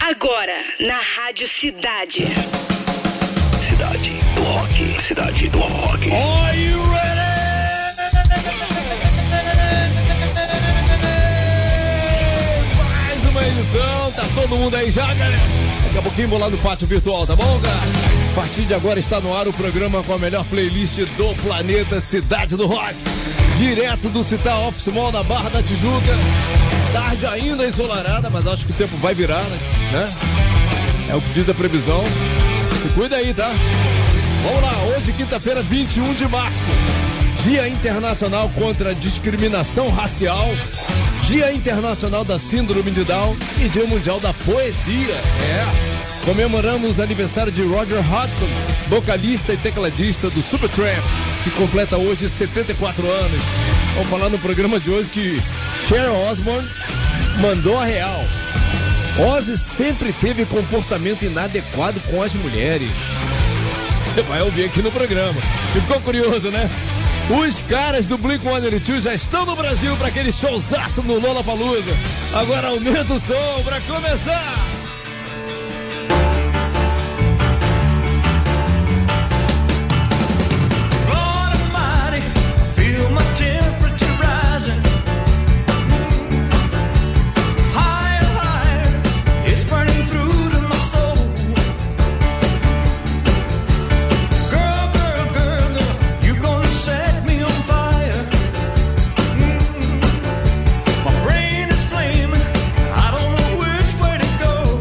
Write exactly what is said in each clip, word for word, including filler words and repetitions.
Agora, na Rádio Cidade. Cidade do Rock. Cidade do Rock. Are you ready? Mais uma edição. Tá todo mundo aí já, galera? Daqui a pouquinho vou lá no pátio virtual, tá bom, cara? A partir de agora está no ar o programa com a melhor playlist do planeta, Cidade do Rock. Direto do Citar Office Mall na Barra da Tijuca. Tarde ainda ensolarada, mas acho que o tempo vai virar, né? É o que diz a previsão. Se cuida aí, tá? Vamos lá, hoje quinta-feira, vinte e um de março. Dia Internacional contra a Discriminação Racial, Dia Internacional da Síndrome de Down e Dia Mundial da Poesia. É. Comemoramos o aniversário de Roger Hodgson, vocalista e tecladista do Supertramp, que completa hoje setenta e quatro anos. Vamos falar no programa de hoje que Sharon Osbourne mandou a real. Ozzy sempre teve comportamento inadequado com as mulheres. Você vai ouvir aqui no programa. Ficou curioso, né? Os caras do Blink one eighty-two já estão no Brasil para aquele showzaço no Lollapalooza. Agora aumenta o som para começar. Go.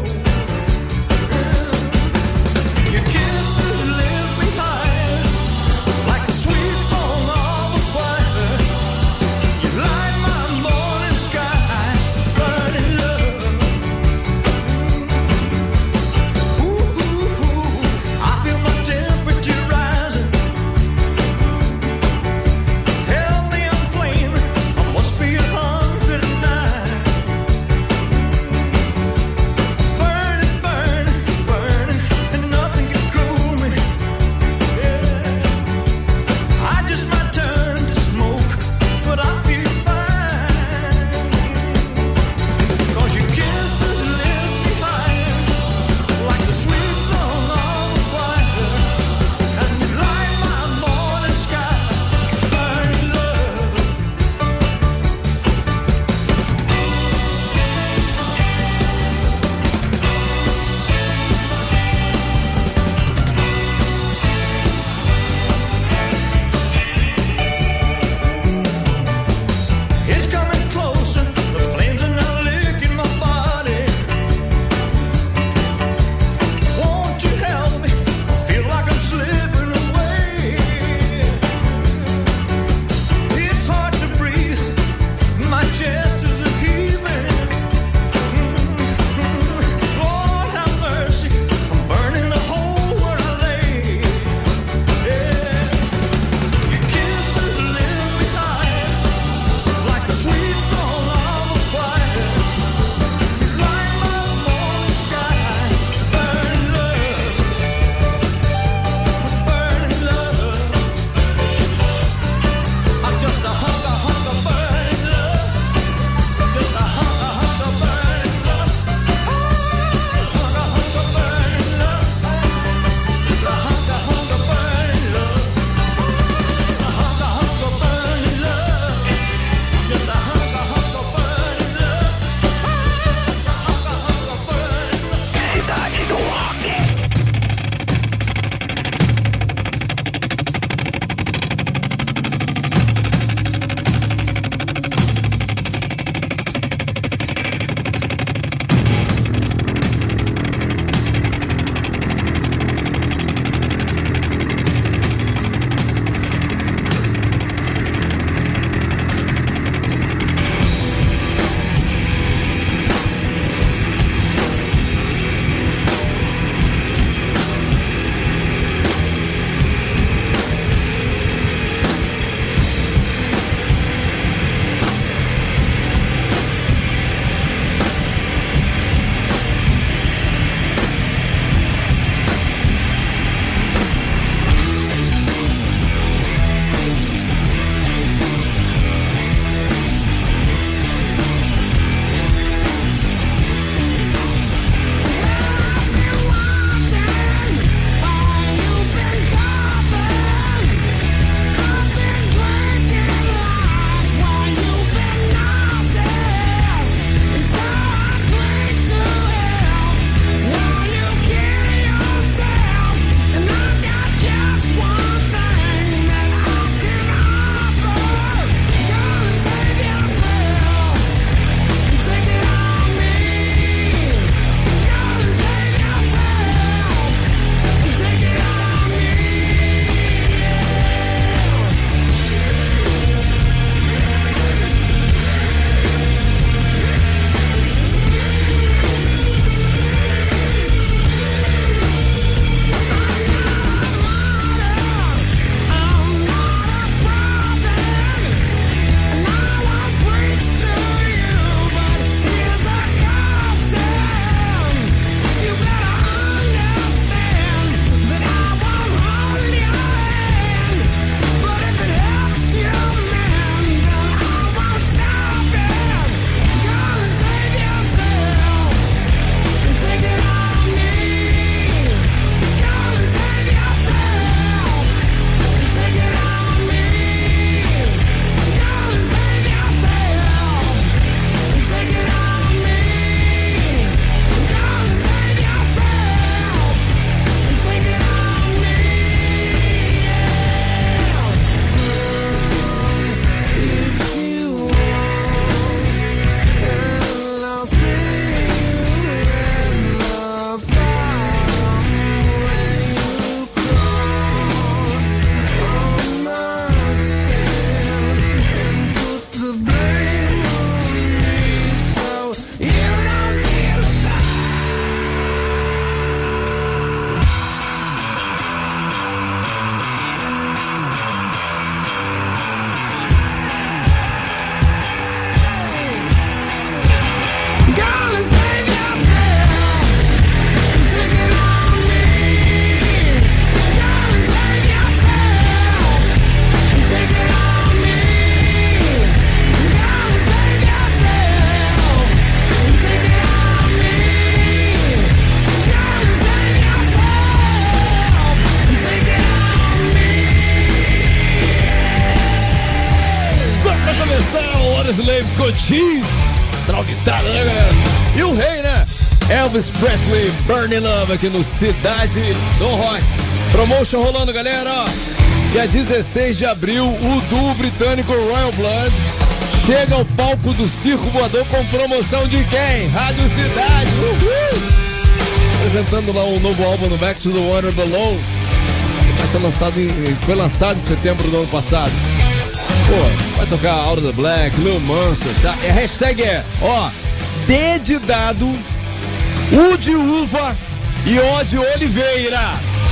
with cheese. Traumitado, né, galera? E o rei, né? Elvis Presley, Burning Love aqui no Cidade do Rock. Promotion rolando, galera, ó. Dia dezesseis de abril, o duo britânico Royal Blood chega ao palco do Circo Voador com promoção de quem? Rádio Cidade. Uhul! Apresentando lá um novo álbum no Back to the Water Below. Vai ser lançado em, foi lançado em setembro do ano passado. Pô, vai tocar Out of the Black, Lil Monster, tá? E a hashtag é, ó, D de dado, U de uva e O de Oliveira.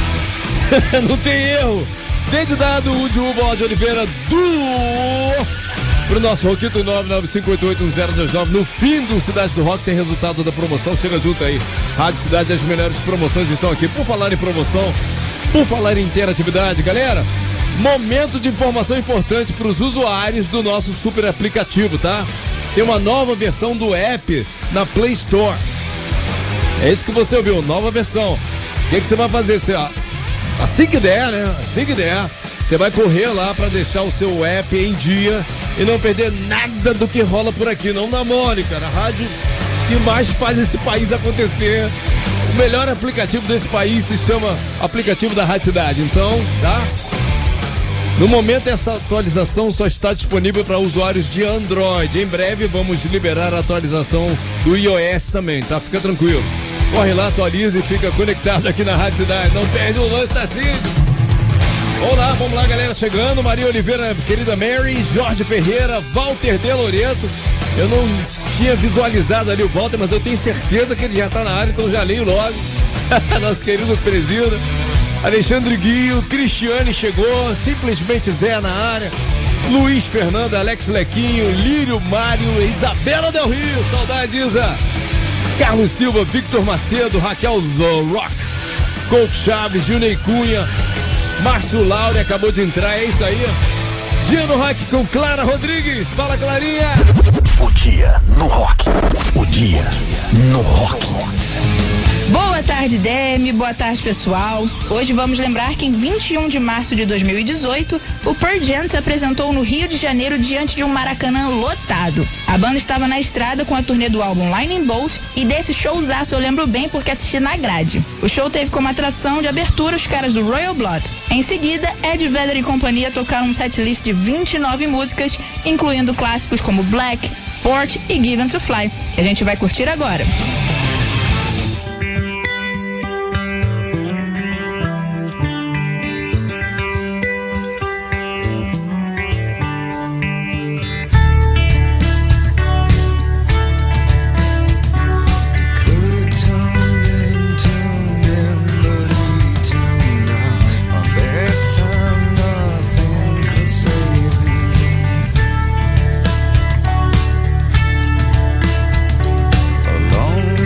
Não tem erro. D de dado, U de uva, O de Oliveira, do... Pro nosso Roquito nove nove cinco oito oito um zero dois nove. No fim do Cidade do Rock tem resultado da promoção. Chega junto aí. Rádio Cidade, as melhores promoções estão aqui. Por falar em promoção, por falar em interatividade, galera, momento de informação importante para os usuários do nosso super aplicativo, tá? Tem uma nova versão do app na Play Store. É isso que você ouviu, nova versão. O que, que você vai fazer? Você, ó, assim que der, né? Assim que der, você vai correr lá para deixar o seu app em dia e não perder nada do que rola por aqui. Não na Mônica, na rádio que mais faz esse país acontecer. O melhor aplicativo desse país se chama aplicativo da Rádio Cidade. Então, tá? No momento, essa atualização só está disponível para usuários de Android. Em breve, vamos liberar a atualização do iOS também, tá? Fica tranquilo. Corre lá, atualiza e fica conectado aqui na Rádio Cidade. Não perde o lance, tá assim? Vamos lá, vamos lá, galera, chegando. Maria Oliveira, querida Mary, Jorge Ferreira, Walter De Loreto. Eu não tinha visualizado ali o Walter, mas eu tenho certeza que ele já tá na área, então já leio logo. Nosso querido presida. Alexandre Guio, Cristiane chegou, Simplesmente Zé na área. Luiz Fernando, Alex Lequinho, Lírio Mário, Isabela Del Rio, saudade, Isa. Carlos Silva, Victor Macedo, Raquel The Rock, Coach Chaves, Junei Cunha, Márcio Laure acabou de entrar, é isso aí. Dia no Rock com Clara Rodrigues. Fala, Clarinha. O dia no Rock. O dia no Rock. Boa tarde, Demi. Boa tarde, pessoal. Hoje vamos lembrar que em vinte e um de março de dois mil e dezoito, o Pearl Jam se apresentou no Rio de Janeiro diante de um Maracanã lotado. A banda estava na estrada com a turnê do álbum Lightning Bolt e desse showzaço eu lembro bem porque assisti na grade. O show teve como atração de abertura os caras do Royal Blood. Em seguida, Ed Vedder e companhia tocaram um setlist de vinte e nove músicas, incluindo clássicos como Black, Port e Given to Fly, que a gente vai curtir agora. Alone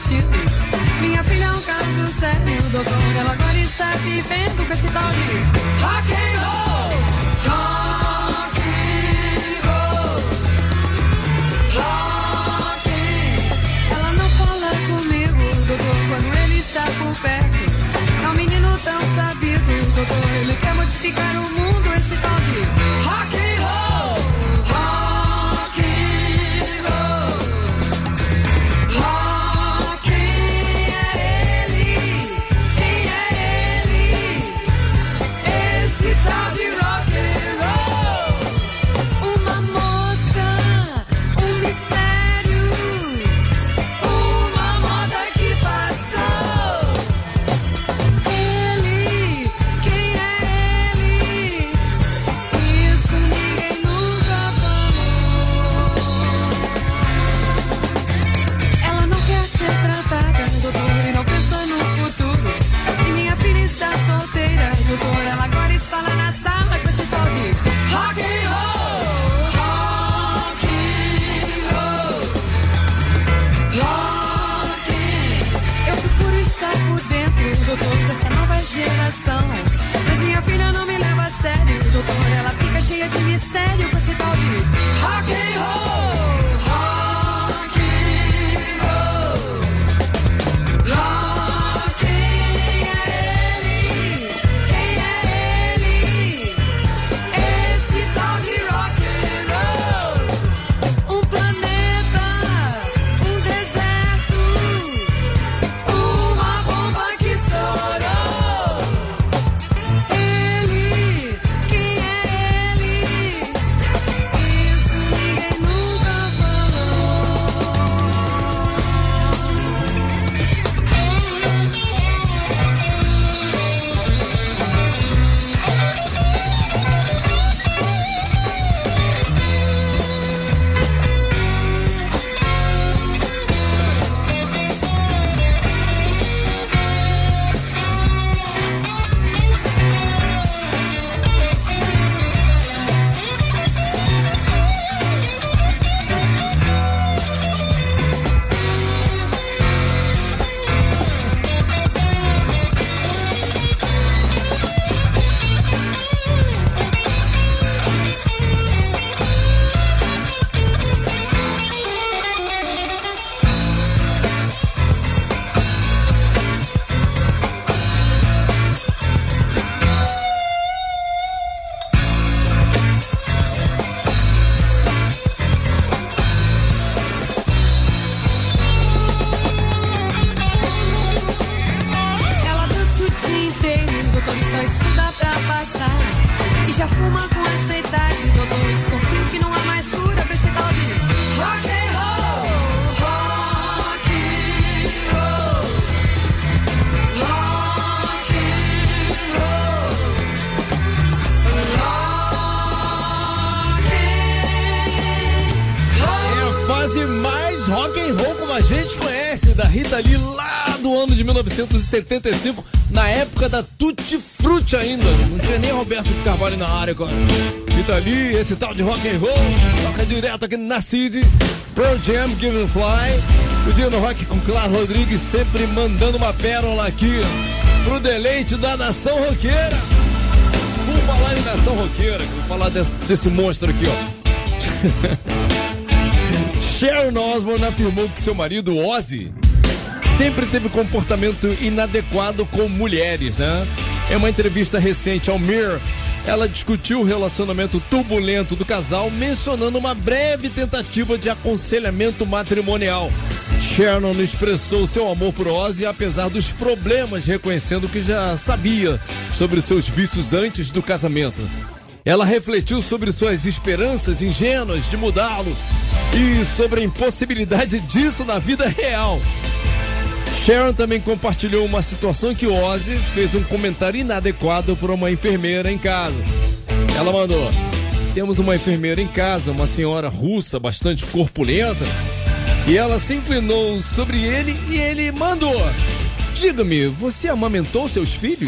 estilos. Minha filha é um caso sério, doutor. Ela agora está vivendo com esse tal de rock and roll. Rock and roll. Rock and... Ela não fala comigo, doutor, quando ele está por perto. É um menino tão sabido, doutor. Ele quer modificar o mundo, esse tal de rock and roll. Rock and roll. Rock é ele. Quem é ele? Esse tal de rock and roll. Uma mosca, um mistério, uma moda que passou. Ele, quem é ele? Isso ninguém nunca falou. Ela não quer ser tratada, doutor, e não pensa no futuro. E minha filha está solteira, doutor. Ela agora está lá na sala com esse tal de rock and roll. Rock and roll. Rock and... Eu procuro estar por dentro, doutor, dessa nova geração. Mas minha filha não me leva a sério, doutor. Ela fica cheia de mistério com esse tal de rock and roll. Rock and roll. Rock and é ele. Quem é ele? Esse tal de rock and roll. Um planeta, um deserto, uma bomba que estourou. Ele, quem é ele? Isso ninguém nunca falou. Ela dança o dia inteiro, doutor, e só estuda pra passar. E já fuma com essa idade, doutor. Desconfio que não há mais cura pra esse tal de rock and roll. Rock and roll. Rock and roll. Rock and roll. É a fase mais rock and roll como a gente conhece, da Rita Lee, lá do ano de mil novecentos e setenta e cinco, na época da Tutti Frutti ainda. Não tinha nem Roberto de Carvalho na área, cara. Rita Lee, esse tal de rock and roll, toca direto aqui na Cid. Pearl Jam, Give and Fly. O Dia no Rock com Claro Rodrigues, sempre mandando uma pérola aqui pro deleite da nação roqueira. Vou falar em nação roqueira, vou falar desse, desse monstro aqui, ó. Sharon Osbourne afirmou que seu marido, Ozzy, sempre teve comportamento inadequado com mulheres, né? Em uma entrevista recente ao Mirror, ela discutiu o relacionamento turbulento do casal, mencionando uma breve tentativa de aconselhamento matrimonial. Sharon expressou seu amor por Ozzy, apesar dos problemas, reconhecendo que já sabia sobre seus vícios antes do casamento. Ela refletiu sobre suas esperanças ingênuas de mudá-lo e sobre a impossibilidade disso na vida real. Sharon também compartilhou uma situação em que Ozzy fez um comentário inadequado para uma enfermeira em casa. Ela mandou: temos uma enfermeira em casa, uma senhora russa bastante corpulenta, e ela se inclinou sobre ele e ele mandou: diga-me, você amamentou seus filhos?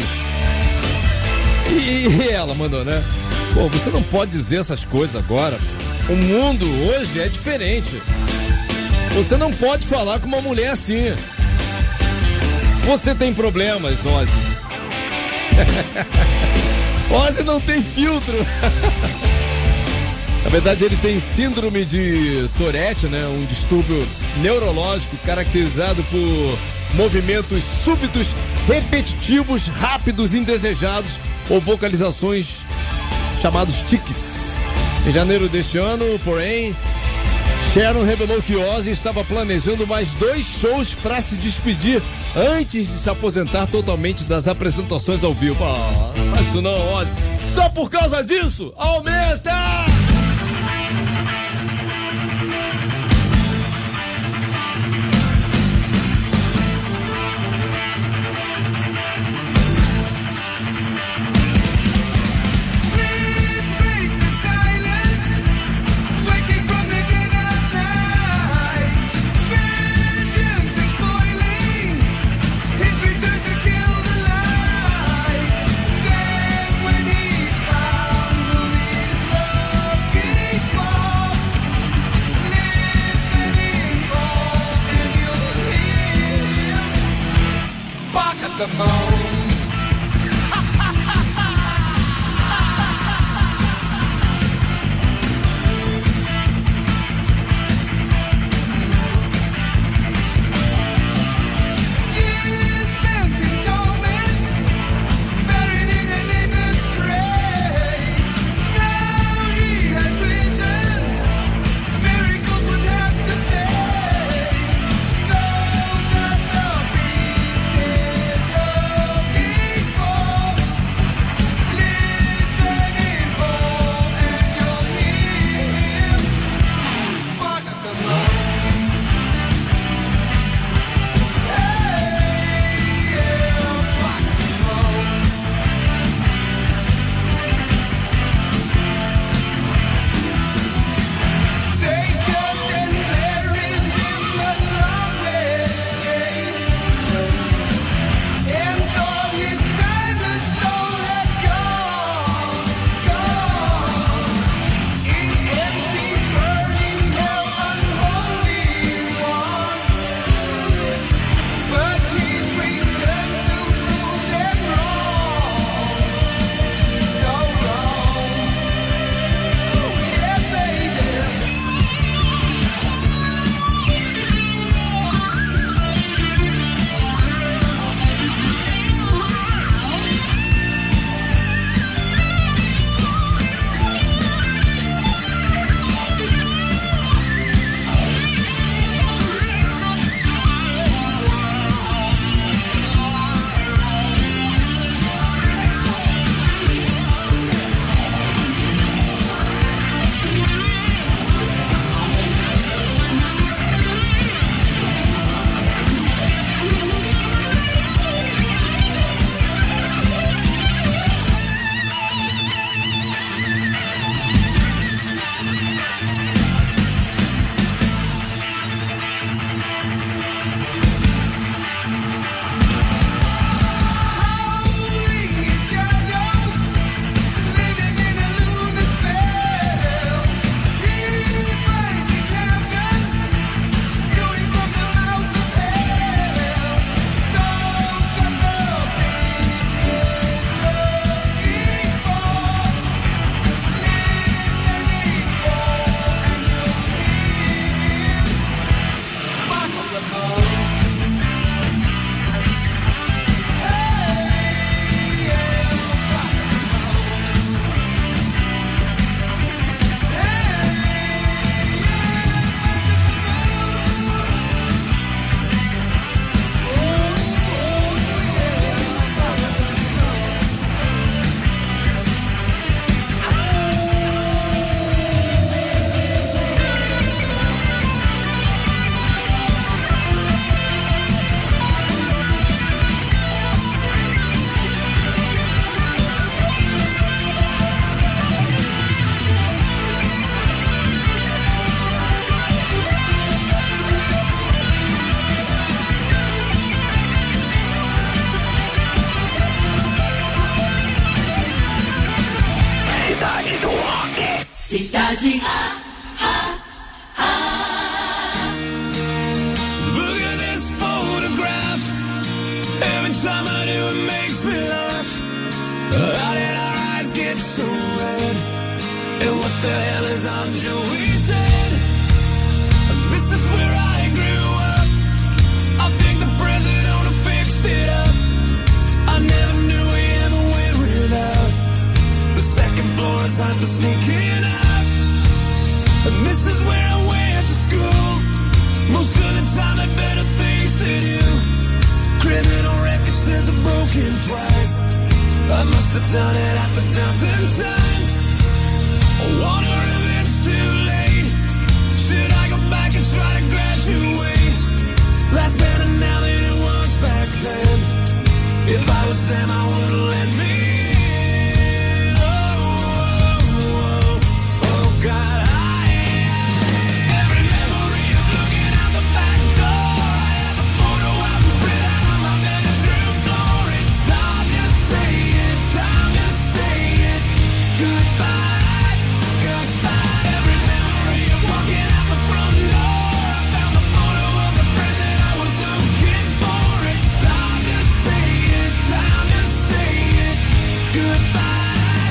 E ela mandou, né? Pô, você não pode dizer essas coisas agora. O mundo hoje é diferente. Você não pode falar com uma mulher assim. Você tem problemas, Ozzy. Ozzy não tem filtro. Na verdade, ele tem síndrome de Tourette, né? Um distúrbio neurológico caracterizado por movimentos súbitos, repetitivos, rápidos, indesejados ou vocalizações chamados tiques. Em janeiro deste ano, porém, Sharon revelou que Ozzy estava planejando mais dois shows para se despedir antes de se aposentar totalmente das apresentações ao vivo. Ah, não faz isso não, Ozzy. Só por causa disso, aumenta! The moon. Cidade ha, ha, ha. Look at this photograph. do, it makes me laugh. How did our eyes get so red? And what the hell is on Joey said? This is where I grew up. I think the president fixed it up. I never knew we ever went without. The second floor is hard for sneaking up. And this is where I went to school. Most of the time I had better things to do. Criminal record says I'm broken twice. I must have done it half a dozen times. I wonder if it's too late. Should I go back and try to graduate? Life's better now than it was back then. If I was them, I would've let me in. Oh, oh, oh, oh, God, I every memory of looking out the back door. I have a photo album spread out on my bedroom floor. It's time to say it, time to say it. Goodbye, goodbye. Every memory of walking out the front door. I found the photo of the friend that I was looking for. It's time to say it, time to say it. Goodbye,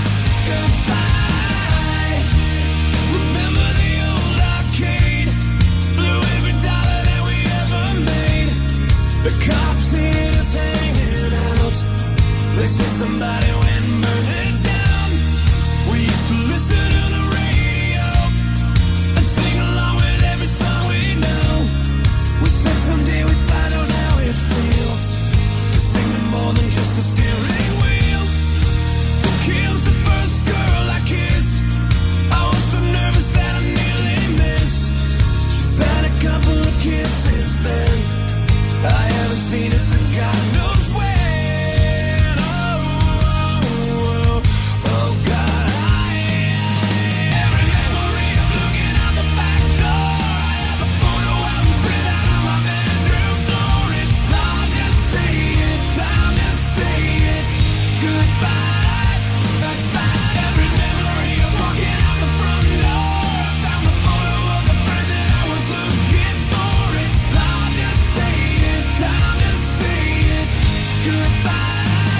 goodbye. Remember the old arcade? Blew every dollar that we ever made. The cops see us hanging out. They say somebody went and burned it down. We used to listen to the radio and sing along with every song we know. We said someday we'd find out how it feels to sing to more than just a steering wheel. Kim's the first girl I kissed. I was so nervous that I nearly missed. She's had a couple of kids since then. I haven't seen her since God knows when. Oh, oh, oh, oh, God, I every memory of looking out the back door. I have a photo album spread out on my bedroom floor. It's time to say it, time to say it. Goodbye, goodbye. Every memory of walking out the front door. I found the photo of the friend that I was looking for. It's time to say it, time to say it. Goodbye,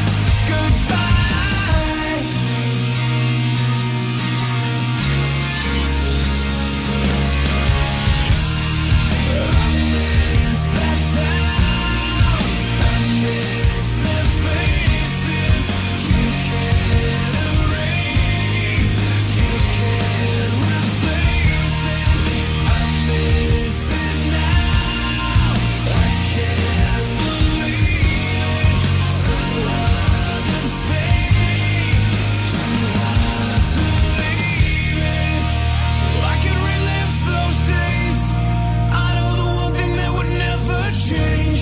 goodbye. I miss that town. I miss their faces. You can't erase. You can't replace it. I miss it now. I can't believe it. So hard to stay. Too hard to leave it. I can relive those days. I know the one thing that would never change.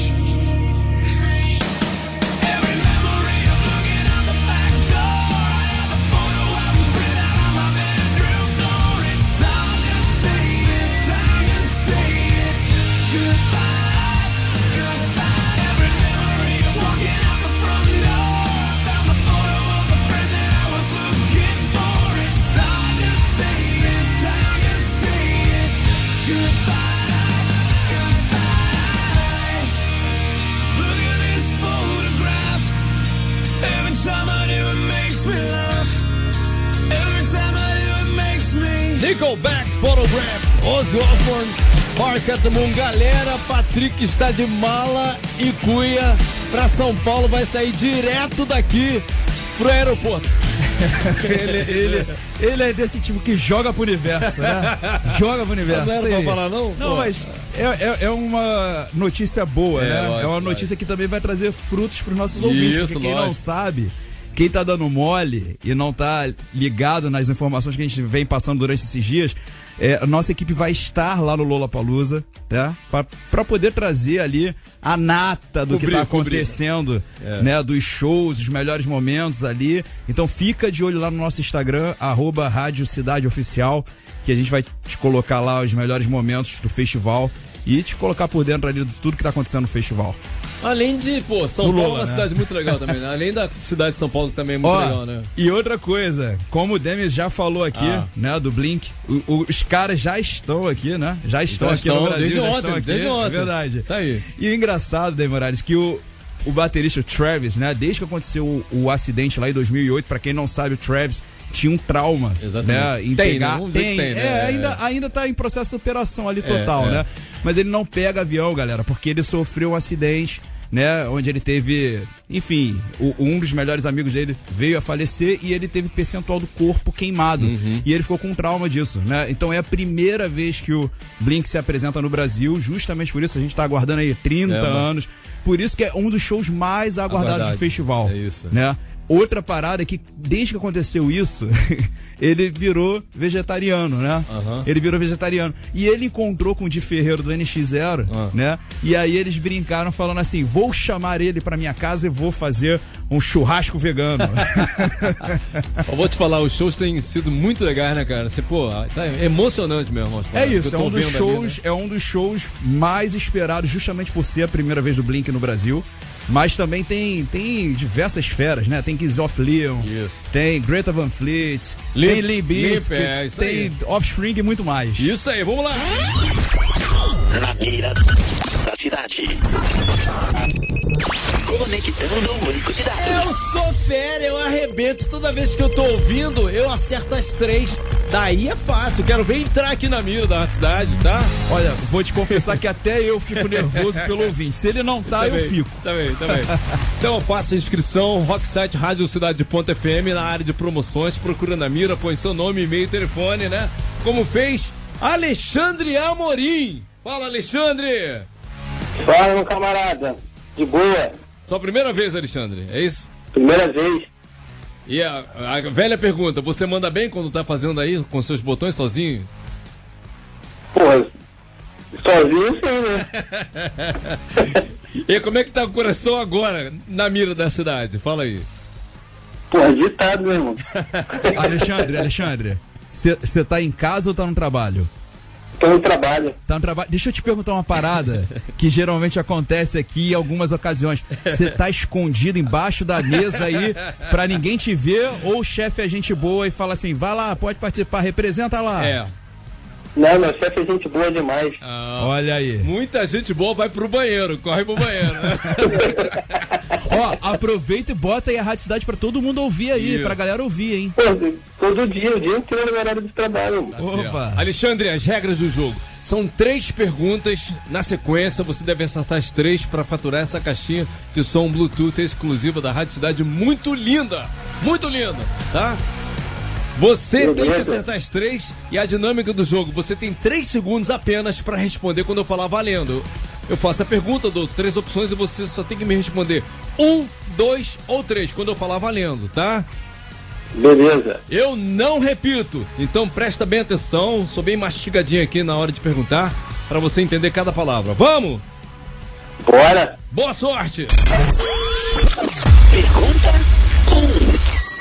Every memory of looking out the back door. I have a photo album spread out on my bedroom floor. It's time to say it, time to say it. Goodbye, goodbye. Every memory of walking out the front door. I found the photo of the friend that I was looking for. It's time to say it, time to say it. Goodbye, goodbye. Look at this photograph. Every time I do, it makes me laugh. Every time I do, it makes me. Nickelback, Photograph, Ozzy Osbourne, Mark at the Moon. Galera, Patrick está de mala e cuia pra São Paulo, vai sair direto daqui pro aeroporto. ele, ele, ele é desse tipo que joga pro universo, né? Joga pro universo. Não era Sei. pra falar, não? Não, Pô. mas é, é, é uma notícia boa, É, né? lógico, é uma notícia que também vai trazer frutos pros nossos ouvintes. Isso, Porque quem lógico. não sabe, quem tá dando mole e não tá ligado nas informações que a gente vem passando durante esses dias, é, a nossa equipe vai estar lá no Lollapalooza, tá? Pra, pra poder trazer ali a nata do Cobrir, que tá cobrir. acontecendo, É. né? Dos shows, os melhores momentos ali. Então fica de olho lá no nosso Instagram, arroba Rádio Cidade Oficial, que a gente vai te colocar lá os melhores momentos do festival e te colocar por dentro ali de tudo que tá acontecendo no festival. Além de, pô, São No Paulo Lola, é uma né? cidade muito legal também, né? Além da cidade de São Paulo, que também é muito Ó, legal, né? E outra coisa, como o Demis já falou aqui, Ah. né, do Blink, o- o- os caras já estão aqui, né? Já estão Já aqui estão, no Brasil, desde já ontem, estão aqui, desde ontem. é verdade. Isso aí. E o engraçado, Dei Morales, que o o baterista Travis, né? Desde que aconteceu o, o acidente lá em dois mil e oito, pra quem não sabe, o Travis tinha um trauma. Exatamente. Né? Em tem, pegar, né? Vamos dizer tem, que tem, né? é, ainda, ainda tá em processo de superação ali total, é. né? Mas ele não pega avião, galera, porque ele sofreu um acidente, né? Onde ele teve, enfim, o, um dos melhores amigos dele veio a falecer e ele teve percentual do corpo queimado. Uhum. E ele ficou com trauma disso, né? Então é a primeira vez que o Blink se apresenta no Brasil, justamente por isso a gente tá aguardando aí trinta É, mano. anos. Por isso que é um dos shows mais aguardados Aguardado. do festival. É isso. Né? Outra parada é que, desde que aconteceu isso, ele virou vegetariano, né? Aham. Ele virou vegetariano. E ele encontrou com o Di Ferreiro do N X Zero, Ah. né? E aí eles brincaram falando assim, vou chamar ele pra minha casa e vou fazer um churrasco vegano. Eu vou te falar, os shows têm sido muito legais, né, cara? Você, pô, tá emocionante mesmo. É isso, Eu é tô um dos vendo shows, ali, né? é um dos shows mais esperados, justamente por ser a primeira vez do Blink no Brasil. Mas também tem, tem diversas feras, né? Tem Kings of Leon, Isso. tem Greta Van Fleet, Limp- tem Limp Bizkit, Limp, é, isso tem aí. Offspring e muito mais. Isso aí, vamos lá. Na mira da cidade. Conectando o banco de dados. Eu sou fera, eu arrebento. Toda vez que eu tô ouvindo, eu acerto as três. Daí é fácil. Quero ver entrar aqui na mira da cidade, tá? Olha, vou te confessar que até eu fico nervoso pelo ouvinte. Se ele não tá, eu fico. Tá bem, tá bem. Então faça a inscrição, Rocksite Rádio Cidade de Ponto F M, na área de promoções, procura na mira, põe seu nome, e-mail e telefone, né? Como fez Alexandre Amorim. Fala, Alexandre! Fala, meu camarada. De boa. Sua primeira vez, Alexandre, é isso? Primeira vez. E a, a velha pergunta, você manda bem quando tá fazendo aí com seus botões sozinho? Porra, sozinho sim, né? E como é que tá o coração agora, na mira da cidade? Fala aí. Porra, ditado, meu irmão. Alexandre, Alexandre, você tá em casa ou tá no trabalho? Tô no trabalho. Tá no trabalho. Deixa eu te perguntar uma parada que geralmente acontece aqui em algumas ocasiões. Você tá escondido embaixo da mesa aí pra ninguém te ver, ou o chefe é gente boa e fala assim, vai lá, pode participar, representa lá. É. Não, meu chefe é gente boa demais. Ah, Olha aí. muita gente boa vai pro banheiro, corre pro banheiro. Né? Ó, aproveita e bota aí a Rádio Cidade pra todo mundo ouvir aí, Isso. pra galera ouvir, hein? Pô, todo dia, o dia inteiro no horário de trabalho. Mano. Opa. Alexandre, as regras do jogo. São três perguntas na sequência. Você deve acertar as três para faturar essa caixinha de som Bluetooth exclusiva da Rádio Cidade. Muito linda! Muito linda, tá? Você tem que acertar as três e a dinâmica do jogo. Você tem três segundos apenas para responder quando eu falar valendo. Eu faço a pergunta, dou três opções e você só tem que me responder um, dois ou três quando eu falar valendo, tá? Beleza. Eu não repito, então presta bem atenção, sou bem mastigadinho aqui na hora de perguntar, para você entender cada palavra. Vamos? Bora. Boa sorte! Pergunta um.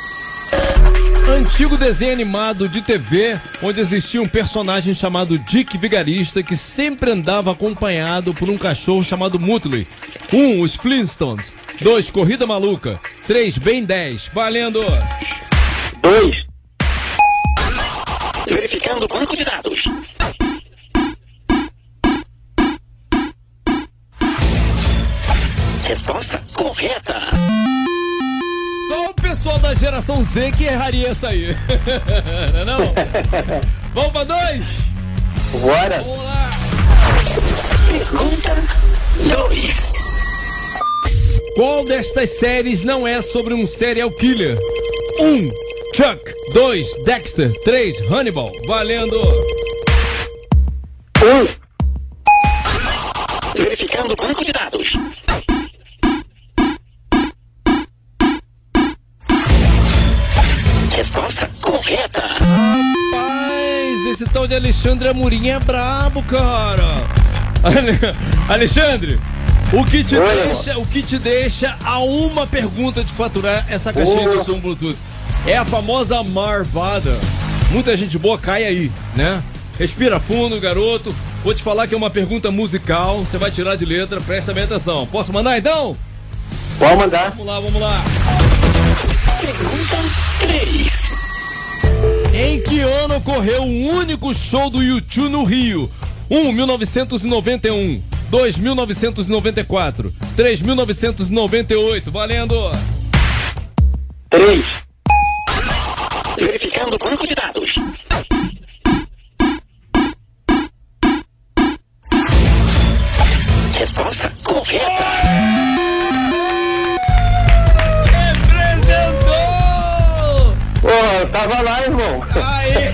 Antigo desenho animado de T V, onde existia um personagem chamado Dick Vigarista, que sempre andava acompanhado por um cachorro chamado Muttley. Um, os Flintstones. Dois, Corrida Maluca. Três, Ben dez. Valendo! Dois. Verificando o banco de dados. Resposta correta. Só o pessoal da geração Z que erraria essa aí. Não é não? Vamos pra dois? Bora. Vamos lá! Pergunta dois. Qual destas séries não é sobre um serial killer? Um, Chuck. Dois, Dexter. Três, Hannibal. Valendo! Um. Verificando o banco de dados. Resposta correta. Rapaz, esse tal de Alexandre Amorim é brabo, cara. Ale- Alexandre, o que te Oi, deixa, o que te deixa a uma pergunta de faturar essa caixinha Boa. de som Bluetooth é a famosa marvada. Muita gente boa cai aí, né? Respira fundo, garoto. Vou te falar que é uma pergunta musical. Você vai tirar de letra, presta bem atenção. Posso mandar então? Pode mandar. Vamos lá, vamos lá. Pergunta três. Em que ano ocorreu o único show do U dois no Rio? um, mil novecentos e noventa e um. dois mil novecentos e noventa e quatro, três mil novecentos e noventa e oito, valendo! três. Verificando o banco de dados. Resposta correta. Representou! Pô, eu tava lá, irmão. Aê!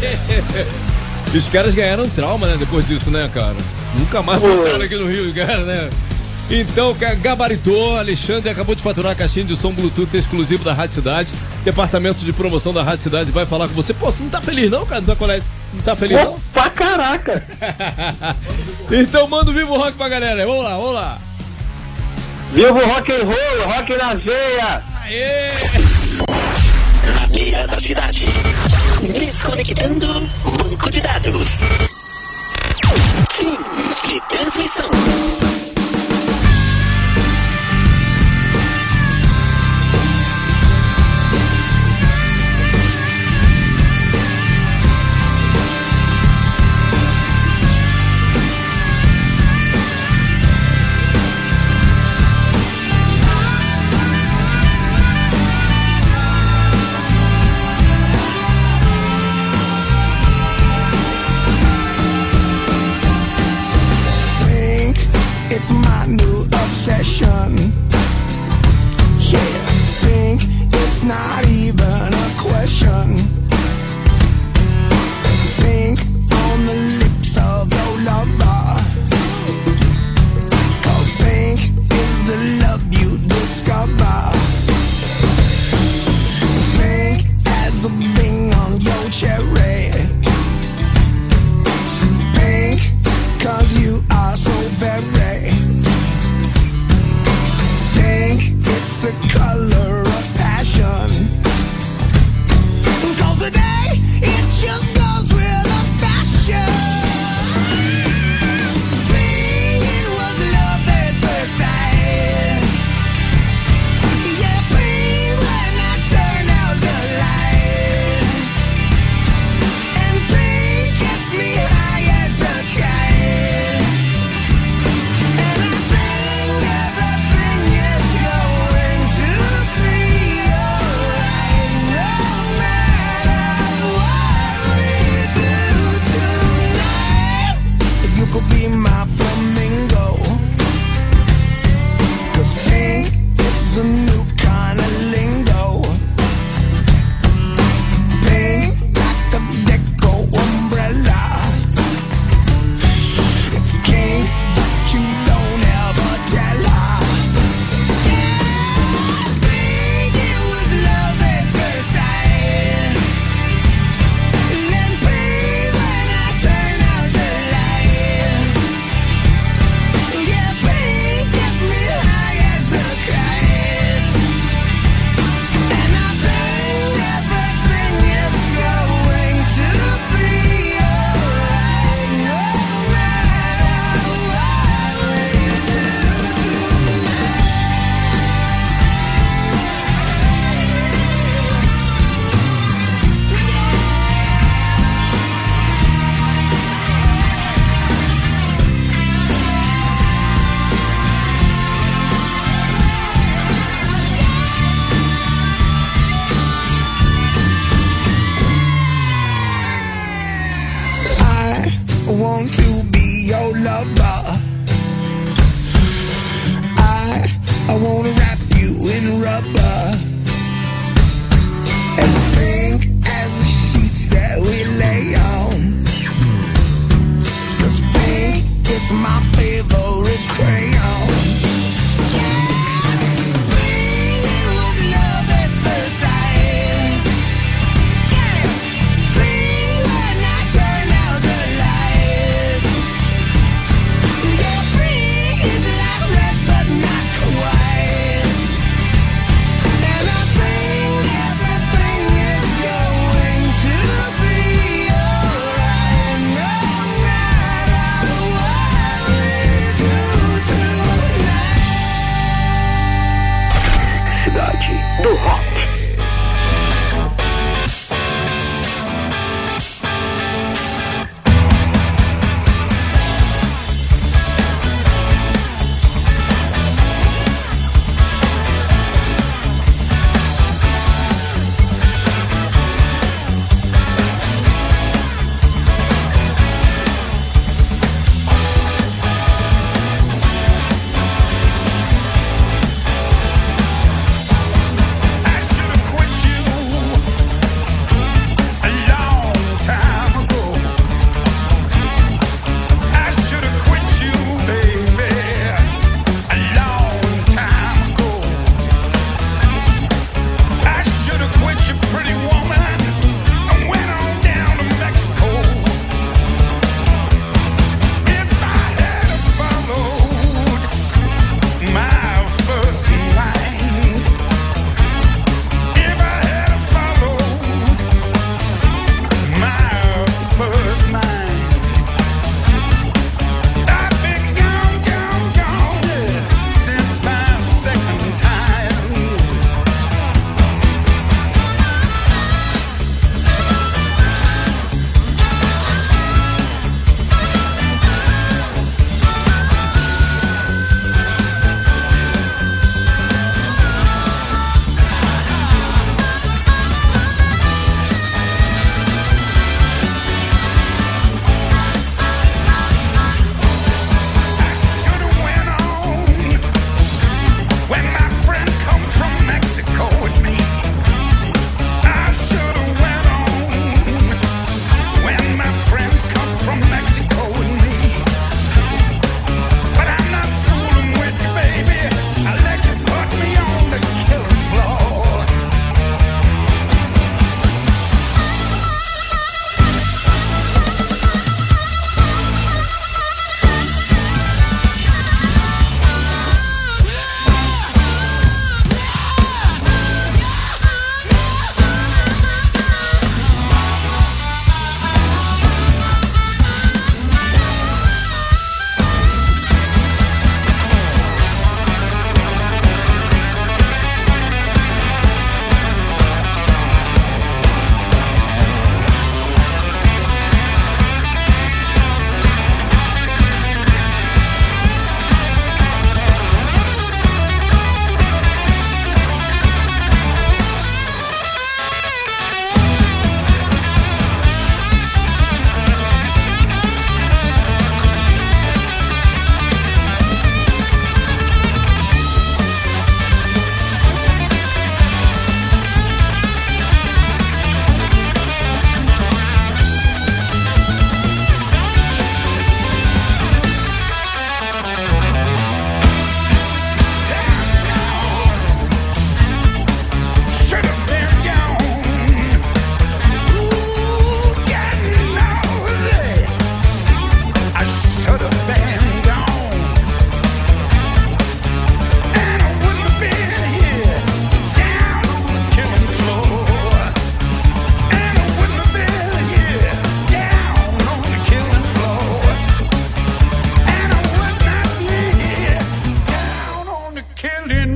Os caras ganharam trauma, né, depois disso, né, cara? Nunca mais voltaram aqui no Rio, cara, né? Então, gabaritou, Alexandre acabou de faturar a caixinha de som Bluetooth exclusivo da Rádio Cidade. Departamento de promoção da Rádio Cidade vai falar com você. Pô, você não tá feliz não, cara? Não tá, não tá feliz não? Pra caraca! Então manda o Vivo Rock pra galera. Vamos lá, vamos lá. Vivo rock and roll, rock na veia! Aê! Na beira da cidade. Desconectando banco de dados. Fim de transmissão.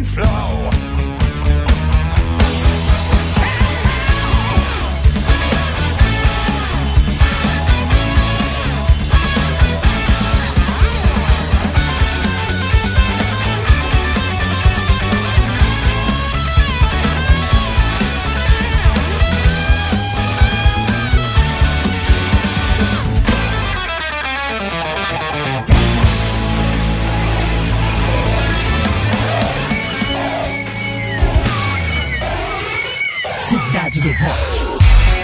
and flow. Cidade do Rock.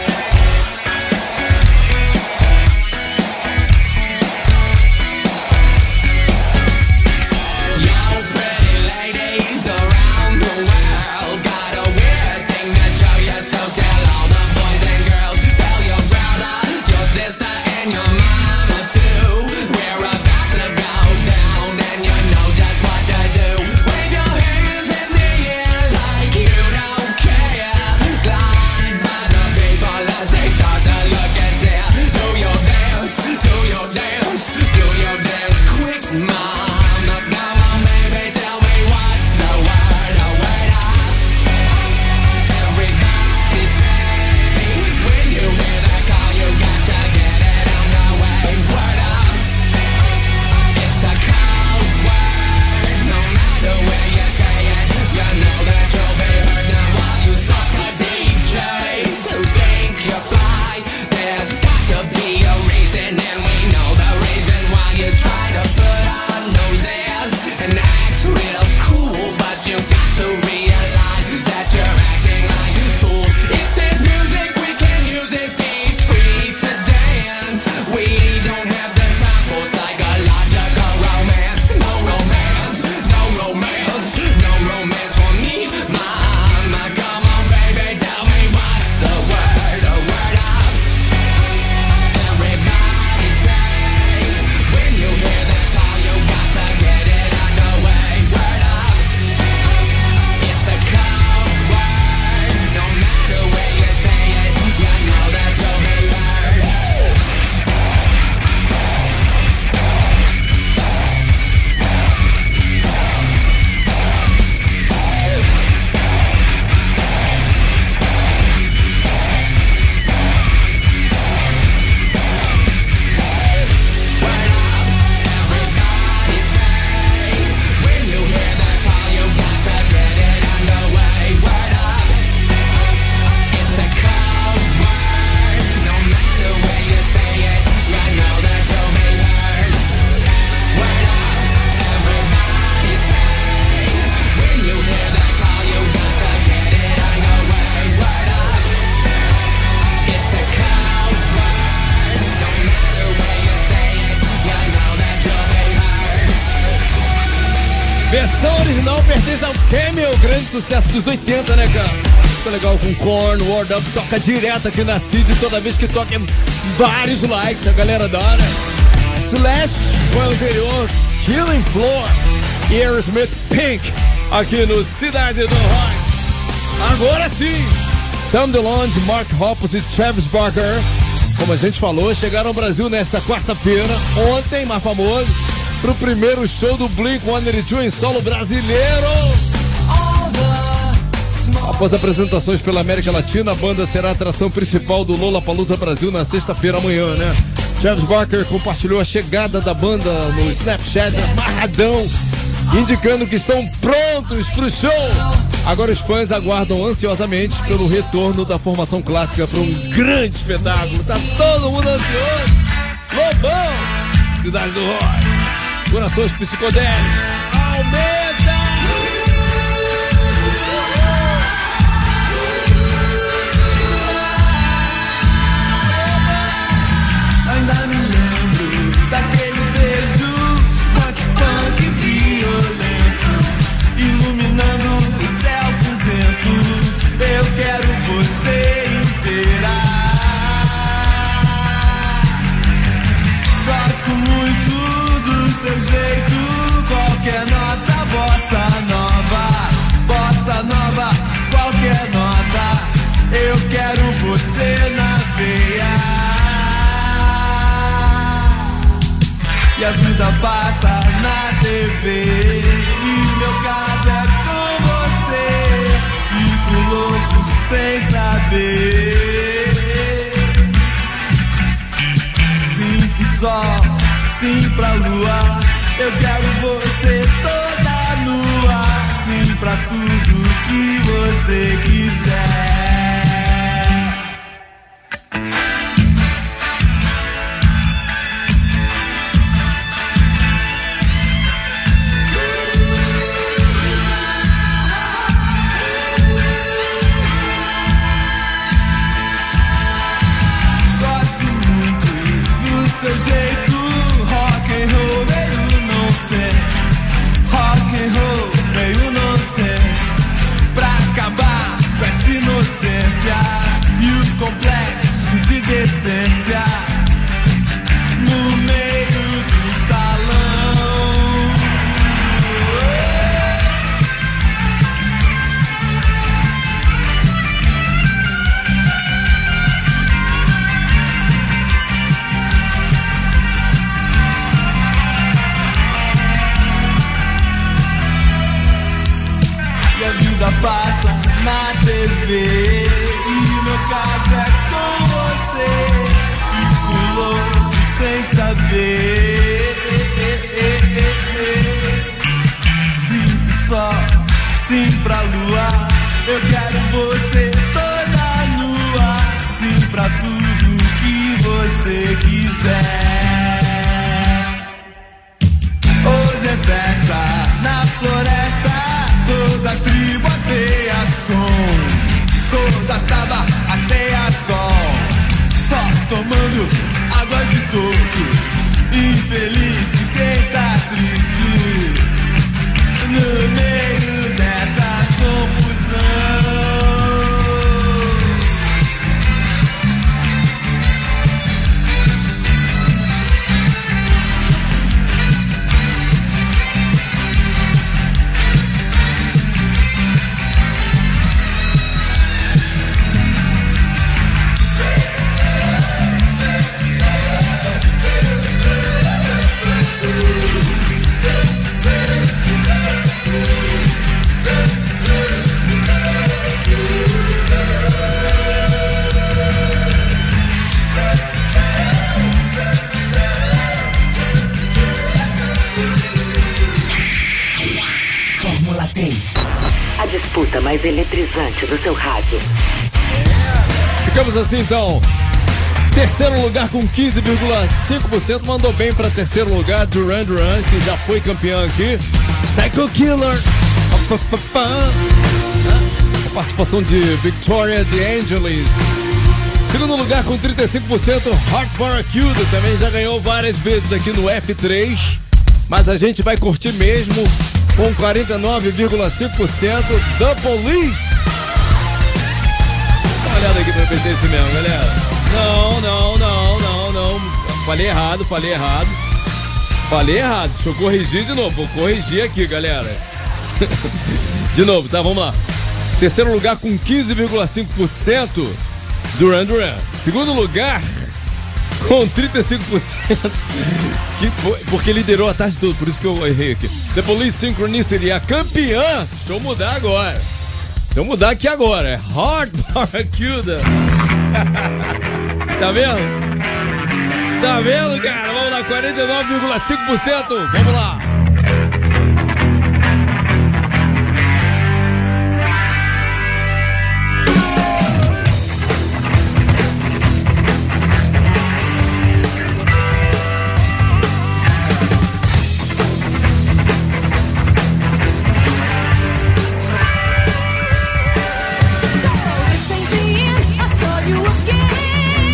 Versão original pertence ao Camel, grande sucesso dos oitenta, né, cara? Ficou legal com Korn, Word Up, toca direto aqui na C I D, toda vez que toca vários likes, a galera dá, né? Slash foi o anterior, Killing Floor e Aerosmith Pink, aqui no Cidade do Rock. Agora sim, Tom DeLonge, Mark Hoppus e Travis Barker, como a gente falou, chegaram ao Brasil nesta quarta-feira, ontem, mais famoso, pro primeiro show do Blink cento e oitenta e dois em solo brasileiro. Após apresentações pela América Latina, a banda será a atração principal do Lollapalooza Brasil na sexta-feira amanhã, né? Travis Barker compartilhou a chegada da banda no Snapchat amarradão, indicando que estão prontos pro show. Agora os fãs aguardam ansiosamente pelo retorno da formação clássica para um grande espetáculo. Tá todo mundo ansioso. Lobão, Cidade do Rock, corações psicodélicos, aumenta! Ainda me lembro daquele beijo, punk punk violento, iluminando o céu cinzento. Eu quero você inteira. Gosto muito do seu jeito, qualquer nota, bossa nova, bossa nova, qualquer nota. Eu quero você na veia. E a vida passa na T V, e meu caso é com pra lua. Eu quero você toda nua. Sim pra tudo que você quiser. Seu jeito, rock and roll, meio nonsense. Rock and roll, meio nonsense. Pra acabar com essa inocência e o complexo de decência no meio do salão. Passa na T V e meu caso é com você. Fico louco sem saber. Sim só, sim pra lua. Eu quero você toda nua. Sim pra tudo que você quiser. Hoje é festa na floresta. Toda tribo ateia som, toda taba ateia sol. Só tomando água de coco. Infeliz de quem tá triste no meio dessa confusão. A disputa mais eletrizante do seu rádio. Ficamos assim então. Terceiro lugar com quinze vírgula cinco por cento. Mandou bem para terceiro lugar Duran Duran, que já foi campeão aqui. Psycho Killer. A participação de Victoria De Angelis. Segundo lugar com trinta e cinco por cento, Heart Barracuda. Também já ganhou várias vezes aqui no F três. Mas a gente vai curtir mesmo com quarenta e nove vírgula cinco por cento, The Police. Dá uma olhada aqui pra ver se é esse mesmo, galera. Não, não, não, não, não. Falei errado, falei errado. Falei errado. Deixa eu corrigir de novo. Vou corrigir aqui, galera. De novo, tá? Vamos lá. Terceiro lugar com quinze vírgula cinco por cento, Duran Duran. Segundo lugar com trinta e cinco por cento, que foi, porque liderou a tarde toda, por isso que eu errei aqui. The Police Synchronicity, a campeã. Deixa eu mudar agora. Deixa eu mudar aqui agora. É Heart Barracuda. Tá vendo? Tá vendo, cara? Vamos lá, quarenta e nove vírgula cinco por cento. Vamos lá.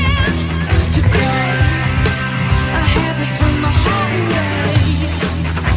Today I had to turn my heart away.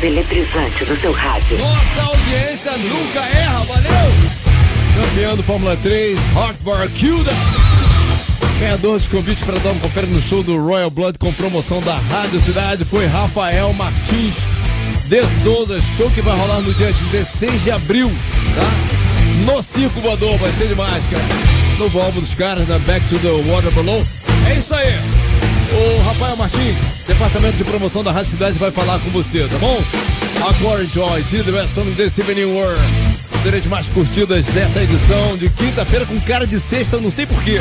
eletrizante do seu rádio. Nossa audiência nunca erra, valeu! Campeão do Fórmula três, Rock Barracuda. Ganhador de convite para dar um confere no show do Royal Blood com promoção da Rádio Cidade foi Rafael Martins de Souza. Show que vai rolar no dia dezesseis de abril, tá? No Circo Voador, vai ser demais, cara. Novo álbum dos caras da Back to the Water Below. É isso aí. O Rafael Martins, departamento de promoção da Rádio Cidade, vai falar com você, tá bom? According to I T, the best song this evening world. Direitos mais curtidas dessa edição de quinta-feira com cara de sexta, não sei porquê.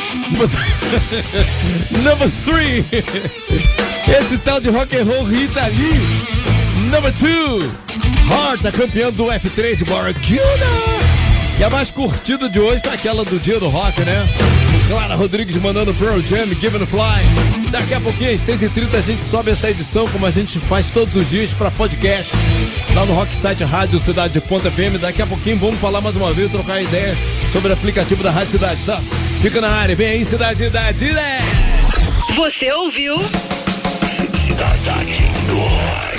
Number three. Esse tal de rock and roll Rita Lee. Number two. Heart, a campeã do F três Barracuda. E a mais curtida de hoje é aquela do dia do rock, né? Clara Rodrigues mandando Pearl Jam, Given a Fly. Daqui a pouquinho, às seis e trinta, a gente sobe essa edição, como a gente faz todos os dias, para podcast. Lá no Rock Site Rádio Cidade Ponto F M. Daqui a pouquinho vamos falar mais uma vez, trocar ideia sobre o aplicativo da Rádio Cidade, tá? Fica na área, vem aí, Cidade Cidade. Você ouviu? Cidade do Rock.